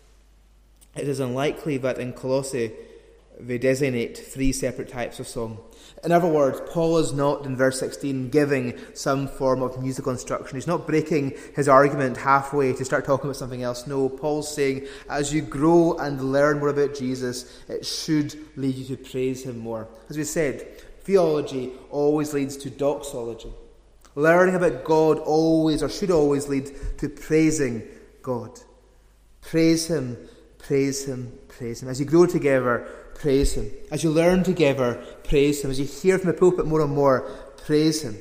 It is unlikely that in Colossae they designate three separate types of song. In other words, Paul is not, in verse sixteen, giving some form of musical instruction. He's not breaking his argument halfway to start talking about something else. No, Paul's saying, as you grow and learn more about Jesus, it should lead you to praise him more. As we said, theology always leads to doxology. Learning about God always, or should always, lead to praising God. Praise him, praise him, praise him. As you grow together, praise him. As you learn together, praise him. As you hear from the pulpit more and more, praise him.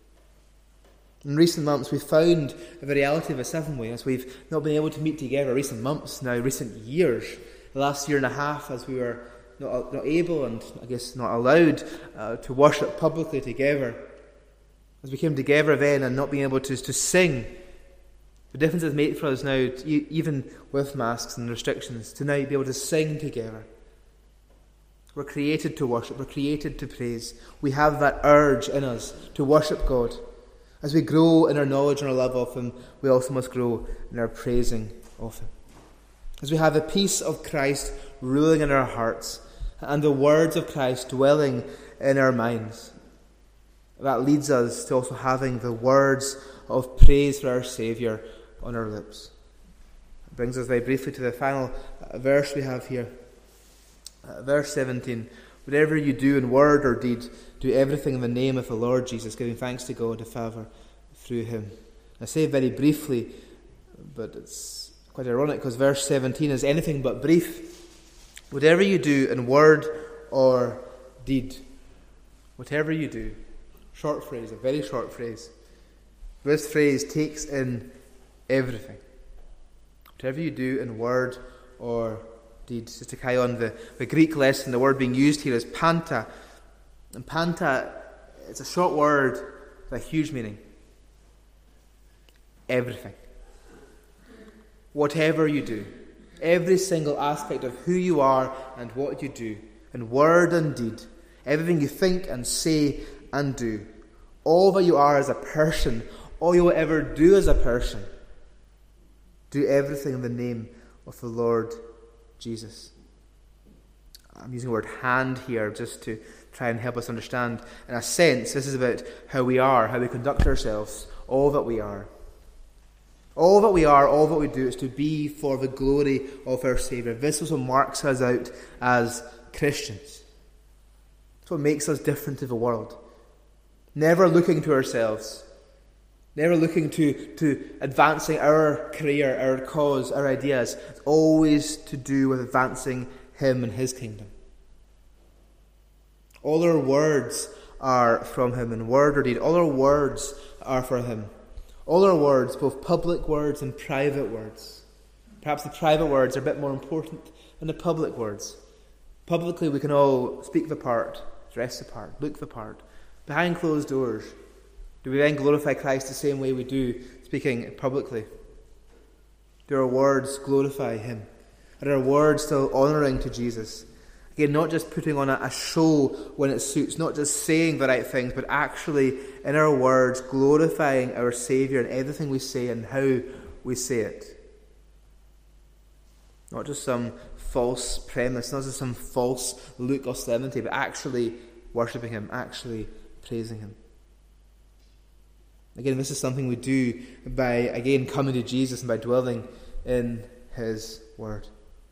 In recent months, we've found the reality of this, haven't we? As we've not been able to meet together, recent months now, recent years, the last year and a half, as we were not, not able and I guess not allowed uh, to worship publicly together. As we came together then and not being able to, to sing, the difference it's made for us now, to, even with masks and restrictions, to now be able to sing together. We're created to worship. We're created to praise. We have that urge in us to worship God. As we grow in our knowledge and our love of him, we also must grow in our praising of him. As we have the peace of Christ ruling in our hearts and the words of Christ dwelling in our minds, that leads us to also having the words of praise for our Saviour on our lips. It brings us very briefly to the final verse we have here. Uh, verse seventeen, whatever you do in word or deed, do everything in the name of the Lord Jesus, giving thanks to God the Father through him. I say it very briefly, but it's quite ironic because verse seventeen is anything but brief. Whatever you do in word or deed, whatever you do, short phrase, a very short phrase. This phrase takes in everything. Whatever you do in word or deed. Just to carry on the, the Greek lesson, the word being used here is panta. And panta, it's a short word with a huge meaning. Everything. Whatever you do, every single aspect of who you are and what you do, in word and deed, everything you think and say and do, all that you are as a person, all you will ever do as a person, do everything in the name of the Lord Jesus. I'm using the word hand here just to try and help us understand. In a sense, this is about how we are, how we conduct ourselves, all that we are. All that we are, all that we do is to be for the glory of our Saviour. This is what marks us out as Christians. It's what makes us different to the world. Never looking to ourselves. Never looking to, to advancing our career, our cause, our ideas. It's always to do with advancing Him and His kingdom. All our words are from Him, in word or deed. All our words are for Him. All our words, both public words and private words. Perhaps the private words are a bit more important than the public words. Publicly we can all speak the part, dress the part, look the part. Behind closed doors, do we then glorify Christ the same way we do speaking publicly? Do our words glorify Him? Are our words still honouring to Jesus? Again, not just putting on a, a show when it suits, not just saying the right things, but actually in our words glorifying our Saviour in everything we say and how we say it. Not just some false premise, not just some false look of solemnity, but actually worshipping Him, actually praising Him. Again, this is something we do by, again, coming to Jesus and by dwelling in His Word.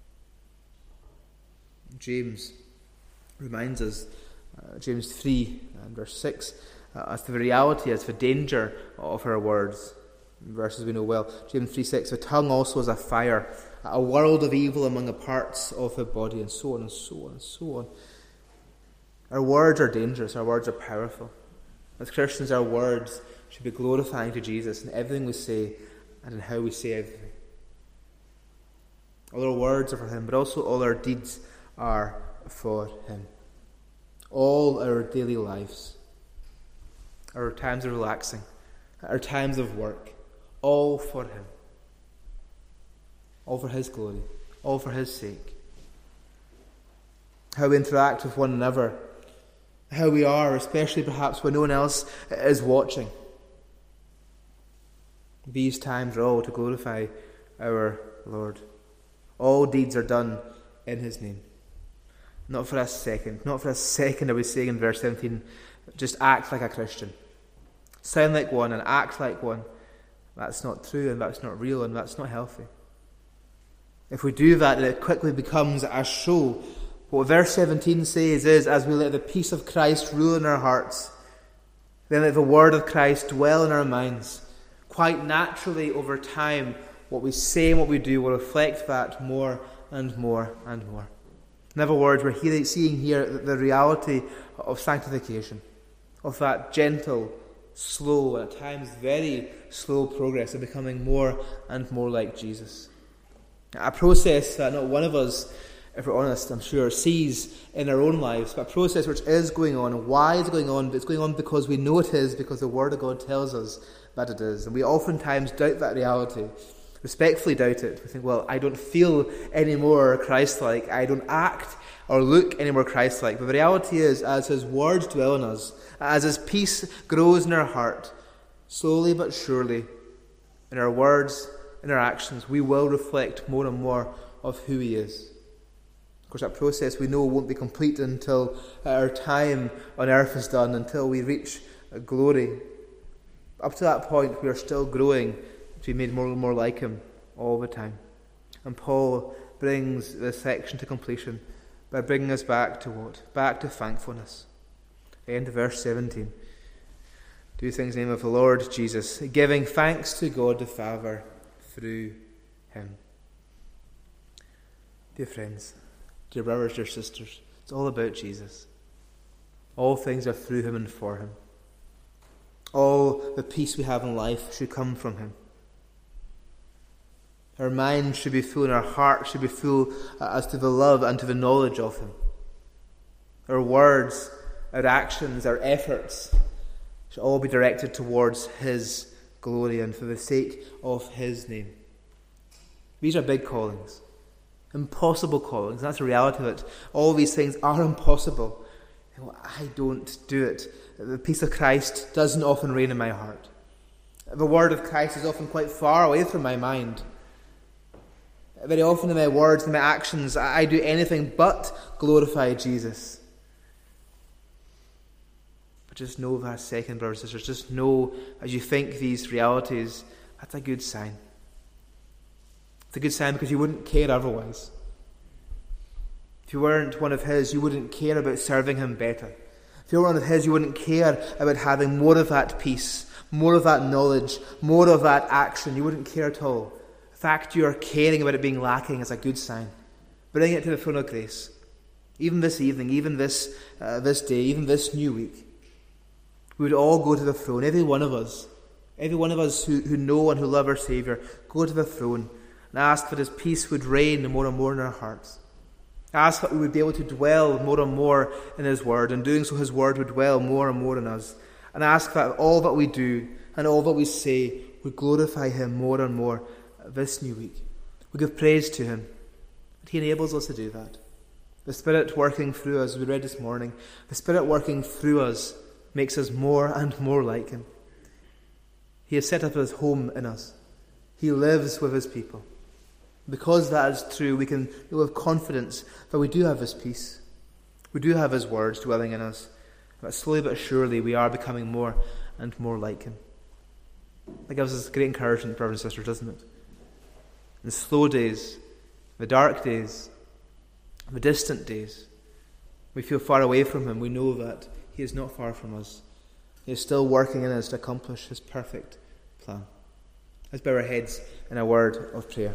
James reminds us, uh, James three and verse six, uh, as to the reality, as to the danger of our words. Verses we know well. James three six, the tongue also is a fire, a world of evil among the parts of the body, and so on and so on and so on. Our words are dangerous, our words are powerful. As Christians, our words should be glorifying to Jesus in everything we say and in how we say everything. All our words are for Him, but also all our deeds are for Him. All our daily lives, our times of relaxing, our times of work, all for Him. All for His glory, all for His sake. How we interact with one another, how we are, especially perhaps when no one else is watching. These times are all to glorify our Lord. All deeds are done in His name. Not for a second. Not for a second are we saying in verse seventeen, just act like a Christian. Sound like one and act like one. That's not true and that's not real and that's not healthy. If we do that, then it quickly becomes a show. What verse seventeen says is, as we let the peace of Christ rule in our hearts, then let the word of Christ dwell in our minds. Quite naturally, over time, what we say and what we do will reflect that more and more and more. In other words, we're hearing, seeing here the reality of sanctification, of that gentle, slow, and at times very slow progress of becoming more and more like Jesus. A process that not one of us, if we're honest, I'm sure, sees in our own lives, but a process which is going on. Why is it going on? It's going on because we know it is, because the Word of God tells us that it is. And we oftentimes doubt that reality, respectfully doubt it. We think, well, I don't feel any more Christ-like. I don't act or look any more Christ-like. But the reality is, as His words dwell in us, as His peace grows in our heart, slowly but surely, in our words, in our actions, we will reflect more and more of who He is. Of course, that process we know won't be complete until our time on earth is done, until we reach glory. Up to that point, we are still growing to be made more and more like Him all the time. And Paul brings this section to completion by bringing us back to what? Back to thankfulness. The end of verse seventeen. Do things in the name of the Lord Jesus, giving thanks to God the Father through Him. Dear friends, dear brothers, dear sisters, it's all about Jesus. All things are through Him and for Him. All the peace we have in life should come from Him. Our minds should be full and our hearts should be full uh, as to the love and to the knowledge of him. Our words, our actions, our efforts should all be directed towards his glory and for the sake of his name. These are big callings. Impossible callings. That's the reality of it. All these things are impossible. Well, I don't do it. The peace of Christ doesn't often reign in my heart. The word of Christ is often quite far away from my mind. Very often in my words and my actions, I do anything but glorify Jesus. But just know that second, brothers and sisters, just know as you think these realities, that's a good sign. It's a good sign because you wouldn't care otherwise. If you weren't one of his, you wouldn't care about serving him better. If you were one of his, you wouldn't care about having more of that peace, more of that knowledge, more of that action. You wouldn't care at all. The fact you are caring about it being lacking is a good sign. Bring it to the throne of grace. Even this evening, even this uh, this day, even this new week, we would all go to the throne, every one of us, every one of us who, who know and who love our Saviour, go to the throne and ask that his peace would reign more and more in our hearts. Ask that we would be able to dwell more and more in his word, and doing so his word would dwell more and more in us. And ask that all that we do and all that we say would glorify him more and more this new week. We give praise to him. He enables us to do that. The Spirit working through us, as we read this morning, the Spirit working through us makes us more and more like him. He has set up his home in us. He lives with his people. Because that is true, we can know with confidence that we do have his peace. We do have his words dwelling in us. But slowly but surely we are becoming more and more like him. That gives us great encouragement, brothers and sisters, doesn't it? In the slow days, the dark days, the distant days, we feel far away from him. We know that he is not far from us. He is still working in us to accomplish his perfect plan. Let's bow our heads in a word of prayer.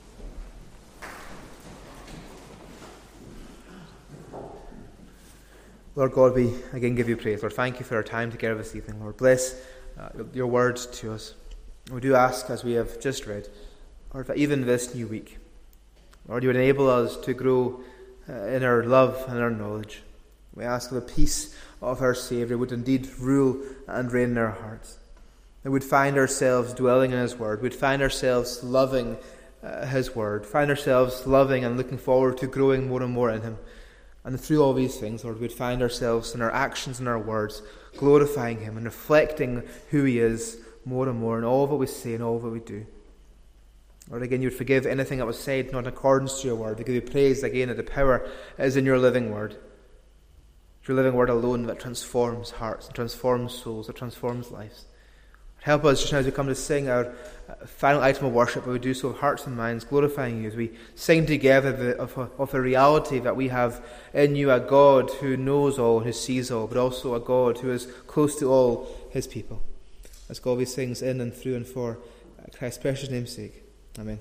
Lord God, we again give you praise. Lord, thank you for our time together this evening. Lord, bless uh, your words to us. We do ask, as we have just read, Lord, that even this new week, Lord, you would enable us to grow uh, in our love and our knowledge. We ask that the peace of our Saviour would indeed rule and reign in our hearts. That we'd find ourselves dwelling in his word. We'd find ourselves loving uh, his word. Find ourselves loving and looking forward to growing more and more in him. And through all these things, Lord, we'd find ourselves in our actions and our words glorifying him and reflecting who he is more and more in all that we say and all that we do. Lord, again, you would forgive anything that was said not in accordance to your word. We give you praise again that the power is in your living word. Your living word alone that transforms hearts, that transforms souls, that transforms lives. Help us just now as we come to sing our final item of worship, but we do so with hearts and minds, glorifying you as we sing together the, of, a, of the reality that we have in you, a God who knows all, who sees all, but also a God who is close to all his people. Let's go all these things in and through and for Christ's precious name's sake. Amen.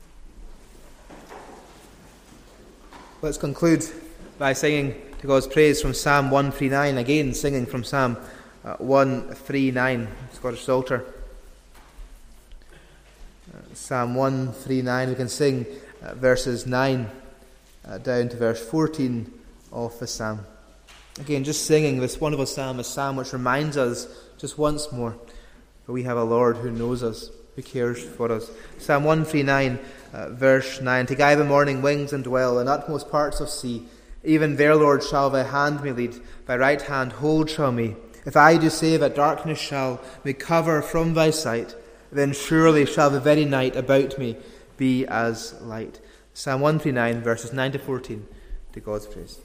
Let's conclude by singing to God's praise from Psalm one thirty-nine, again singing from Psalm uh, one thirty-nine, Scottish Psalter. Uh, Psalm one thirty-nine, we can sing uh, verses nine uh, down to verse fourteen of the Psalm. Again, just singing this wonderful psalm, a psalm which reminds us just once more that we have a Lord who knows us, who cares for us. Psalm one thirty-nine, uh, verse nine. To guide the morning wings and dwell in utmost parts of sea. Even there, Lord, shall thy hand me lead, thy right hand hold shall me. If I do say that darkness shall me cover from thy sight, then surely shall the very night about me be as light. Psalm one thirty-nine, verses nine to fourteen, to God's praise.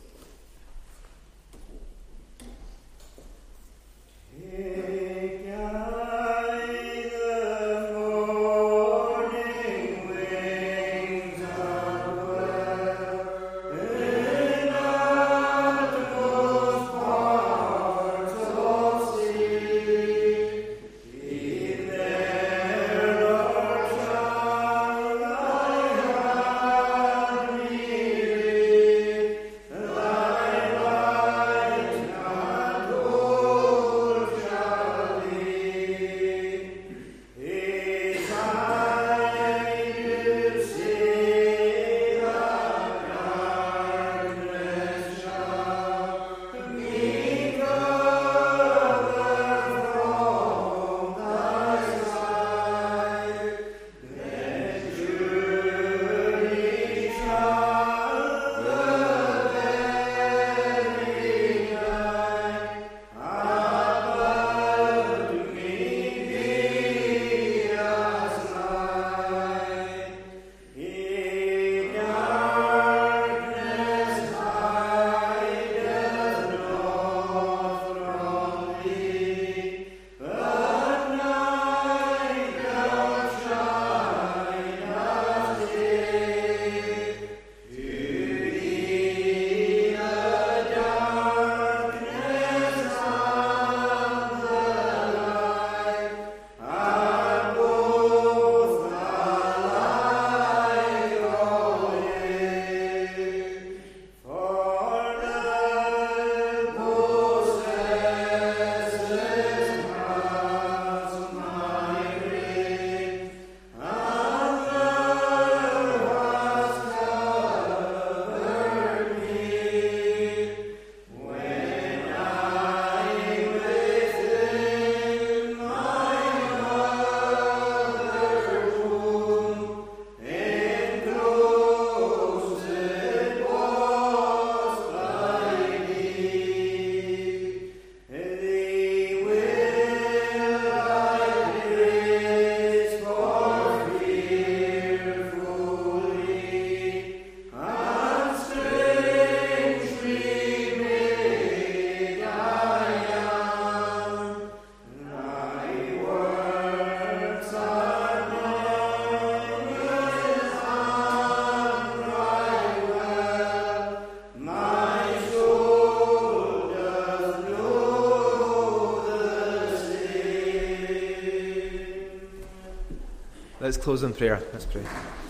Let's close in prayer. Let's pray.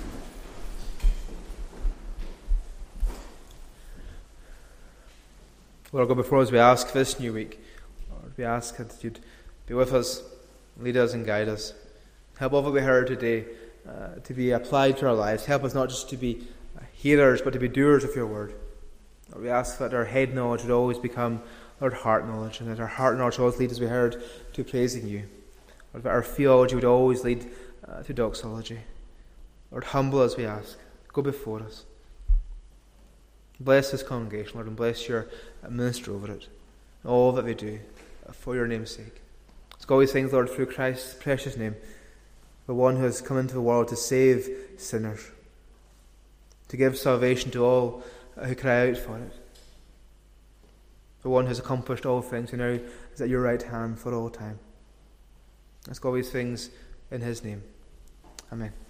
Lord God, before us we ask for this new week, Lord, we ask that you'd be with us, lead us and guide us. Help all that we heard today uh, to be applied to our lives. Help us not just to be hearers, but to be doers of your word. Lord, we ask that our head knowledge would always become, Lord, heart knowledge, and that our heart knowledge would always lead, as we heard, to praising you. Lord, that our theology would always lead uh, to doxology. Lord, humble as we ask. Go before us. Bless this congregation, Lord, and bless your minister over it. All that they do, uh, for your name's sake. Let's go these things, Lord, through Christ's precious name, the one who has come into the world to save sinners, to give salvation to all uh, who cry out for it. The one who has accomplished all things, who now is at your right hand for all time. Let's go these things in his name. Amen.